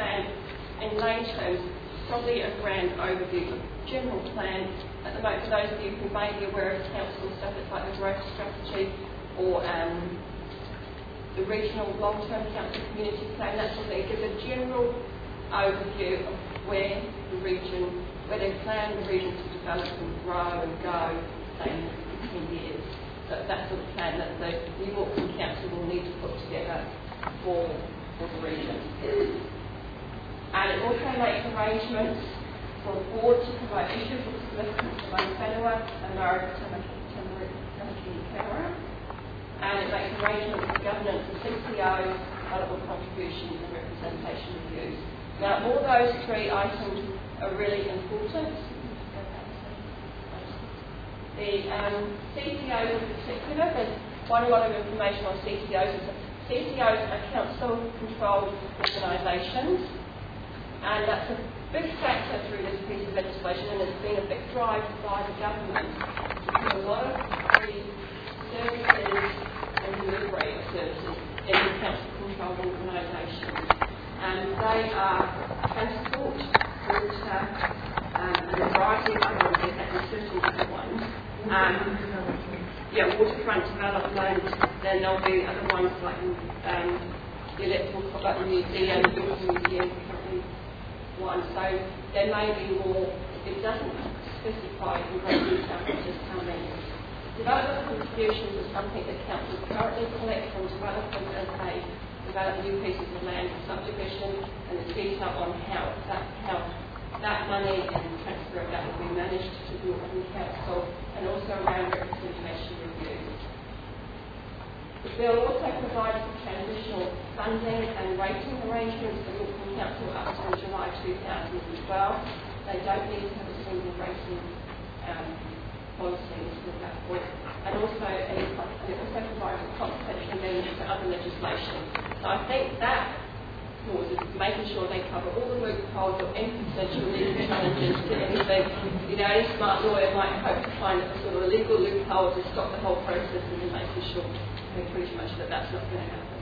plan, in lay terms, probably a grand overview of general plan. At the moment, for those of you who may be aware of council stuff, it's like the growth strategy or the regional long-term council community plan. That's what they give a general overview of where they plan the region to develop and grow and go, say, in 10 years. So that's the plan that the New Auckland Council will need to put together for the region. And it also makes arrangements for the board to provide issues with solicitors among whenua and Māori Tamaki Camera. And it makes arrangements for governance of CCO, development contributions and representation reviews. Now, all those three items are really important. The CCOs in particular, there's quite a lot of information on CCOs. CCOs are council-controlled organisations, and that's a big factor through this piece of legislation, and it's been a big drive by the government to put a lot of the services and delivery of services in the council-controlled organisations. And they are transport, water, and a variety of other ones, and certain other ones. Waterfront development, then there'll be other ones like the electrical, like the museum, the museum currently one. So there may be more. It doesn't specify in great detail just how many. Development contributions is something that councils currently collect from developers as they develop new pieces of land for subdivision, and the detail on how that money and transfer of that will be managed to the Auckland Council, and also around representation reviews. The bill also provides for transitional funding and rating arrangements for the Auckland Council up until July 2012. They don't need to have a single rating policy at that point. And also, it also provides a compensation amendment for other legislation. So I think that clause is making sure they cover all the loopholes or any potential legal challenges to anything. Any smart lawyer might hope to find a sort of a legal loophole to stop the whole process, and then making sure pretty much that's not going to happen.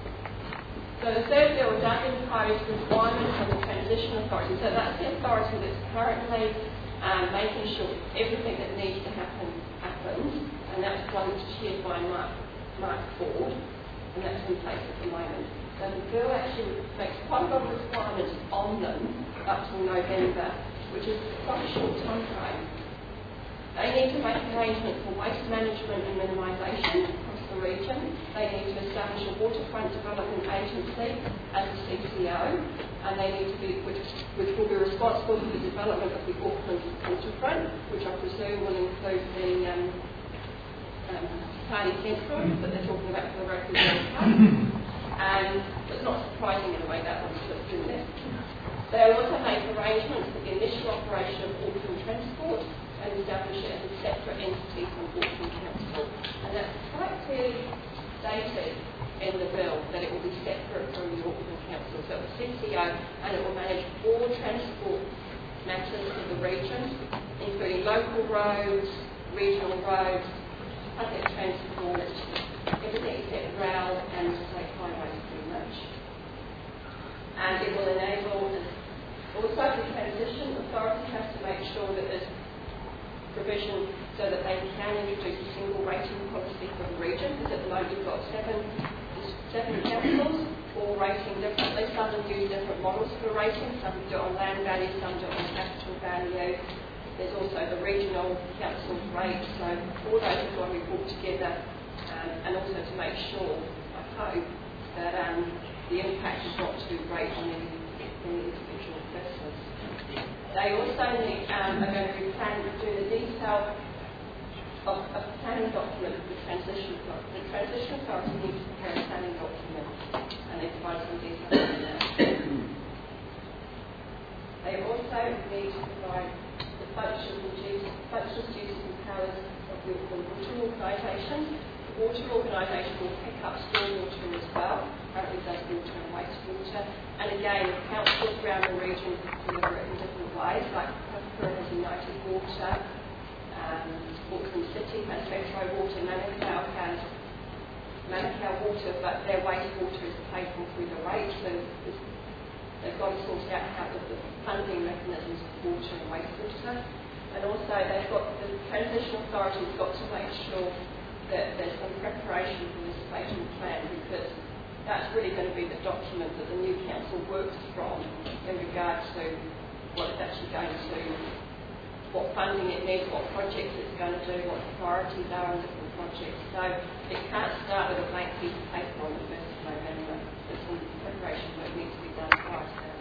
So the third bill does impose requirements on the transition authority. So that's the authority that's currently making sure everything that needs to happen happens, and that's one that's chaired by Mark Ford, and that's in place at the moment. So the bill actually makes quite a lot of requirements on them up till November, which is quite a short time frame. They need to make arrangements for waste management and minimisation across the region. They need to establish a waterfront development agency as a CCO, and they need to be, which will be responsible for the development of the Auckland waterfront, which I presume will include the Party Central that they're talking about for the Rugby World Cup. And it's not surprising in a way that was slipped in there. They'll also make arrangements for the initial operation of Auckland Transport and establish it as a separate entity from Auckland Council. And that's quite clearly stated in the bill that it will be separate from the Auckland Council. So it's CCO, and it will manage all transport matters for the region, including local roads, regional roads, public transport, everything except rail and state highways pretty much. And it will enable, also the transition authority has to make sure that there's provision so that they can introduce a single rating policy for the region, because at the moment we've got seven councils, all rating differently. Some of them use different models for rating, some do it on land value, some do it on capital value. There's also the regional council rate, so all those have got to be brought together, and also to make sure, I hope, that the impact is not too great on any individual persons. They also are going to be planning to do the detail of a planning document for the transition authority. The transition authority needs to prepare a planning document, and they provide some details on that. They also need to provide the functions, duties and powers of the water organisation. The water organisation will pick up stormwater as well. Currently does water and wastewater. And again, councils around the region deliver it in different ways, like Papua has United Water, Auckland City has Metro Water, Manukau has Manukau Water, but their wastewater is paid for through the rate, so they've they've got to sort out how the funding mechanisms for water and wastewater. And also the transition authority's got to make sure that there's some preparation for this spatial plan, because that's really going to be the document that the new council works from in regard to what it's actually going to, what funding it needs, what projects it's going to do, what the priorities are on different projects. So it can't start with a blank piece of paper on the 1st of November. There's some preparation work needs to be done prior to that.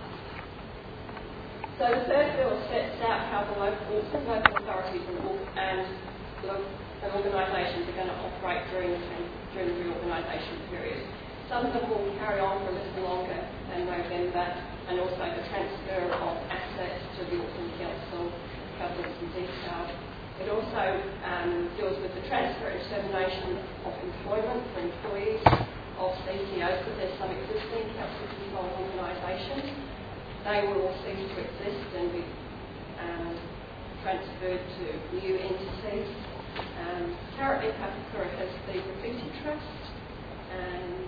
So the third bill sets out how the local authorities and organisations are going to operate during the reorganisation period. Some of them will carry on for a little longer than November, and also the transfer of assets to the Auckland Council covers in detail. It also deals with the transfer and termination of employment for employees of CCOs, because there's some existing council-controlled organisations. They will all cease to exist and be transferred to new entities. Currently, Papakura has the Graffiti Trust, and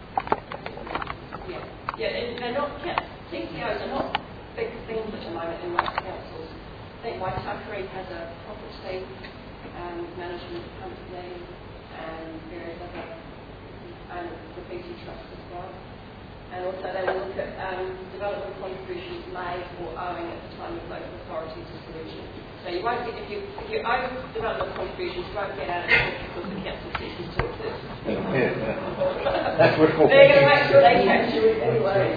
they're not TCOs are not big things at the moment in most councils. I think Waitakere has a property management company and various other Graffiti Trust as well. And also they will look at development contributions made or owing at the time of local authority dissolution. So you won't get, if you owe development contributions, you won't get out of it because the council ceases to exist. That's what they're going to make sure they catch you anyway.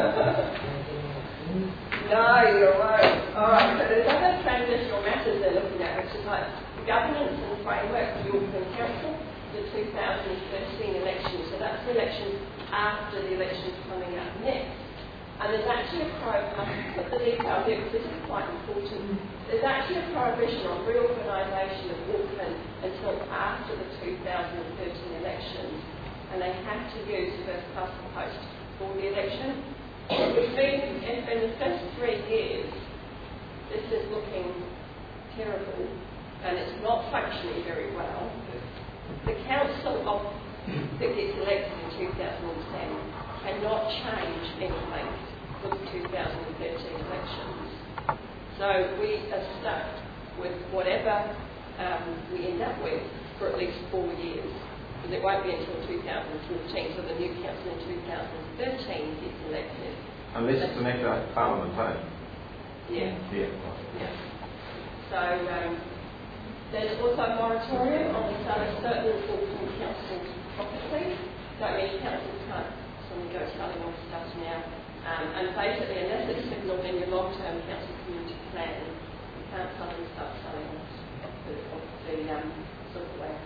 No, you're right. Alright, so there's other transitional matters they're looking at, which is like governance and framework for the Auckland Council, the 2013 elections. So that's the election after the elections coming up next. And there's actually a prohibition, I'll put the details here because this is quite important. There's actually a prohibition on reorganisation of Auckland until after the 2013 elections, and they have to use the first past the post for the election, which means in the first 3 years, this is looking terrible and it's not functioning very well. The council that gets elected in 2010 cannot change anything for the 2013 elections. So we are stuck with whatever we end up with for at least 4 years, because it won't be until 2014, so the new council in 2013 gets elected. Unless it's an act of Parliament, eh? Yeah. Yeah. So there's also a moratorium on the sale of certain Auckland Council property. That means councils can't suddenly go selling all stuff now. And basically, unless it's signalled in your long-term council community plan, you can't suddenly start selling the sort of way.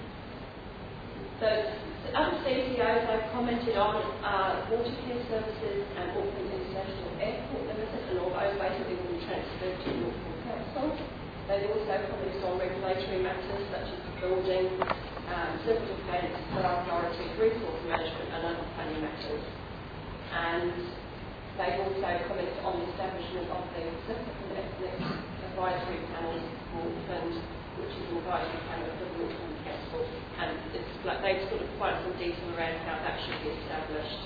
So other CCOs I've commented on are Water Care Services and Auckland International Airport Limited, and all those basically will be transferred to the Auckland Council. They've also commented on regulatory matters such as building, civil defence, fire authority, resource management and other planning matters. And they've also commented on the establishment of the Pacific and Ethnic Advisory Panel for Auckland, which is an advisory panel for the Auckland Council. And it's like they've sort of provided some detail around how that should be established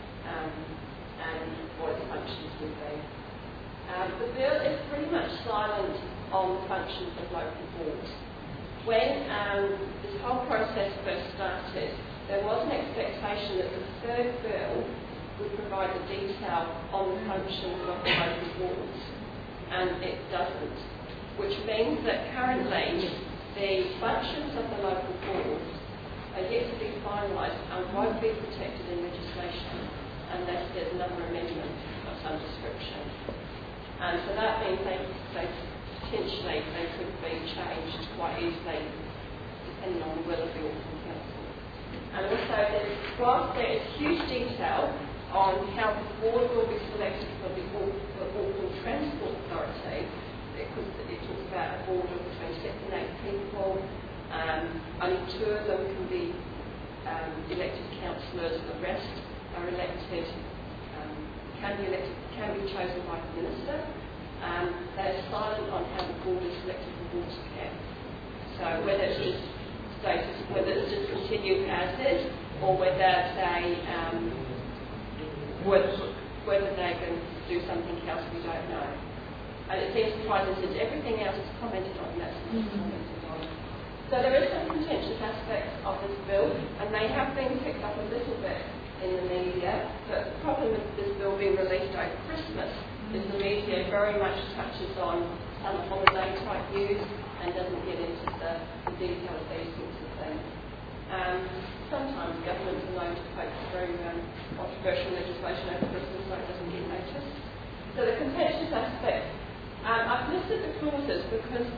and what its functions will be. The bill is pretty much silent on the functions of local boards. When this whole process first started, there was an expectation that the third bill would provide the detail on the functions of the local boards, and it doesn't, which means that currently the functions of the local boards are yet to be finalised and won't be protected in legislation unless there's another amendment of some description. And so that means they potentially they could be changed quite easily depending on the will of the Auckland Council. And also whilst there is huge detail on how the board will be selected for the Auckland Transport Authority, because it talks about a board of between 6 and 8 people, only 2 of them can be elected councillors, the rest are elected, can be chosen by the minister. They're silent on how the board is selected for water care. So whether it's just continue as is, or whether they Whether they're going to do something else, we don't know. And it seems surprising since everything else is commented on, that's not commented on. So there is some contentious aspects of this bill, and they have been picked up a little bit in the media. But the problem with this bill being released over Christmas is the media very much touches on some holiday type news and doesn't get into the detail of these sorts of things. Sometimes governments are known to poke through controversial legislation over Christmas so it doesn't get noticed. So the contentious aspect, I've listed the clauses because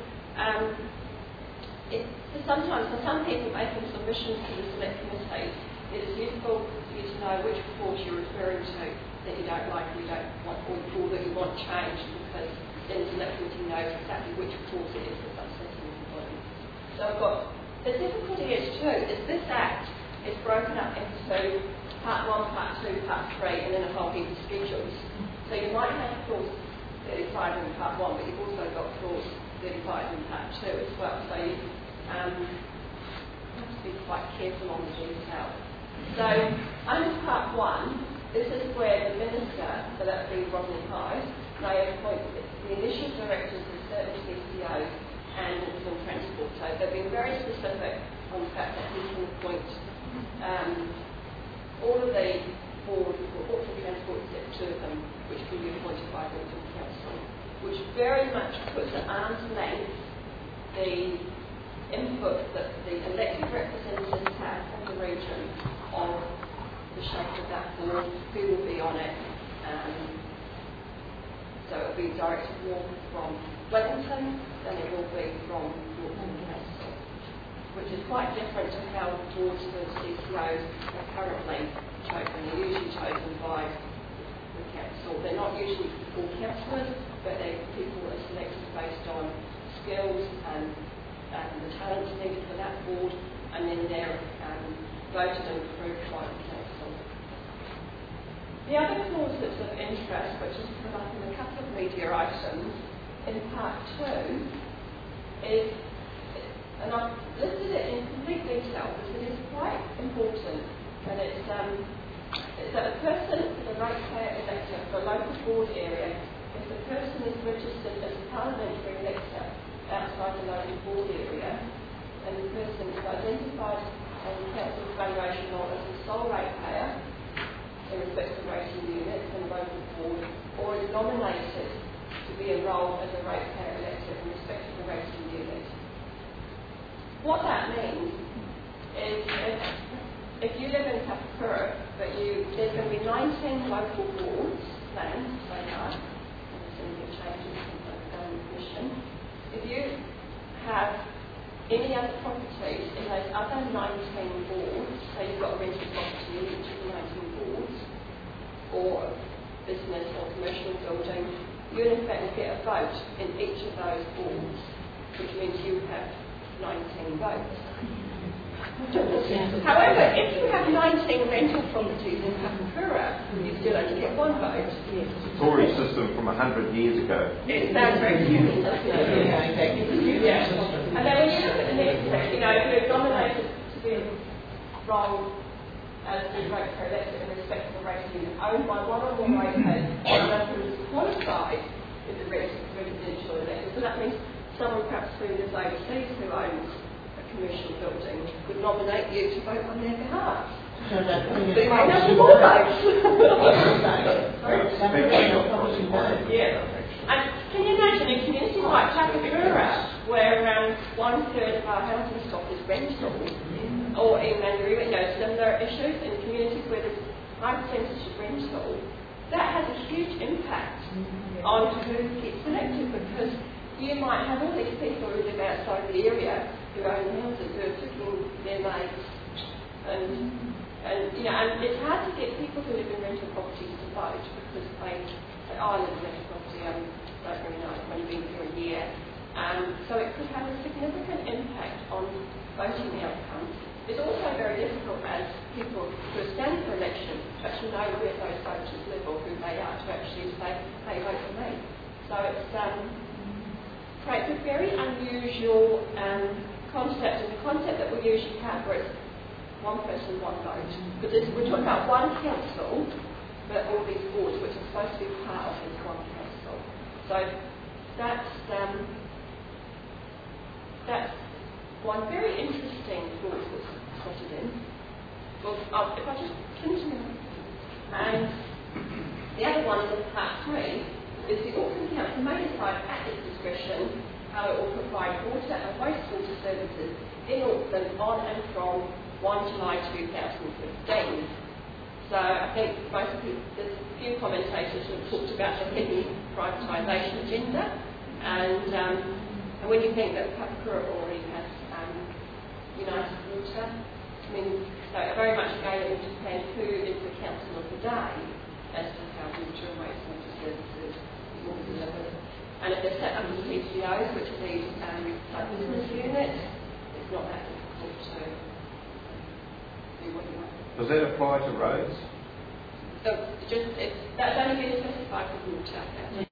sometimes for some people making submissions to the select committee, it is useful for you to know which clause you're referring to that you don't like, you don't want, or that you want changed, because then the select committee knows exactly which clause it is that's upsetting everybody. So I've got, the difficulty is too, is this Act is broken up into Part 1, Part 2, Part 3, and then a whole heap of schedules. So you might have clause 35 in Part 1, but you've also got clause 35 in Part 2 as well. So you have to be quite careful on the detail. So under Part 1, this is where the Minister, so that would be Rodney Hyde, may appoint the initial directors of certain CCOs and Auckland Transport. So they've been very specific on the fact that he can appoint all of the board for Auckland Transport except two of them, which can be appointed by the Auckland Council, which very much puts at arm's length the input that the elected representatives have from the region on the shape of that board, who will be on it. So it will be directed more from Wellington than it will be from Auckland Council, which is quite different to how boards for CCOs are currently chosen. They're usually chosen by the council. They're not usually all councillors, but they're people that are selected based on skills and the talents needed for that board, and then they're voted and approved by the council. The other clause that's of interest, which is come up in a couple of media items in Part 2, is, and I've listed it in complete detail because it is quite important, and it's that a person is a ratepayer elector for a local board area if the person is registered as a parliamentary elector outside the local board area, and the person is identified on the council's valuation roll as a sole ratepayer in respect of rating units and local board, or is nominated to be enrolled as a ratepayer elector in respect of the rating unit. What that means is if you live in Kapakura, but there's going to be 19 local boards planned so far, and there's going to be changes in the commission. If you have any other properties in those other 19 boards, so you've got a rental property in each of the 19 boards, or business or commercial building, you in effect will get a vote in each of those boards, which means you have 19 votes. However, if you have 19 rental properties in Kapakura, you still only get one vote. Tory system from 100 years ago. It sounds very human, doesn't it? Yeah, exactly. Yeah. And then when you look at the next step, if you're nominated to be enrolled as the ratepayer elector in respect of a rating unit owned by one or more ratepayers, and who is qualified as a residential elector. So that means someone perhaps who lives overseas who owns a commercial building would nominate you to vote on their behalf. So you might have more votes. Yeah. And can you imagine in communities like Kapakura, where around 1/3 of our housing stock is rental, or in Mandarin, similar issues in communities where there's high percentage of rental, that has a huge impact on who gets elected, because you might have all these people who live outside the area who own houses who are taking their mates, and it's hard to get people who live in rental properties to vote because they say, I live in rental property, I don't really know, I've only been here a year. So it could have a significant impact on voting outcomes. It's also very difficult as people who are standing for election to actually know where those voters live or who they are, to actually say, hey, vote for me. So it creates a very unusual concept, and the concept that we usually have where it's one person, one vote. But we're talking about one council for all these wards, which are supposed to be part of this one council. So that's one very interesting thought that's slotted in. Well, if I just finish now. And the other one is part 3, is the Auckland Council may decide at its discretion how it will provide water and wastewater services in Auckland on and from 1 July 2015. So I think there's a few commentators who have talked about the hidden privatisation agenda, and when you think that Papakura already has United Water, I mean, so very much again it will depend who is the council of the day as to how water and wastewater services will be delivered. And if they're set up as PCOs, which are these like business units, it's not that difficult to do what you want. Does that apply to roads? So that's only been specified for water.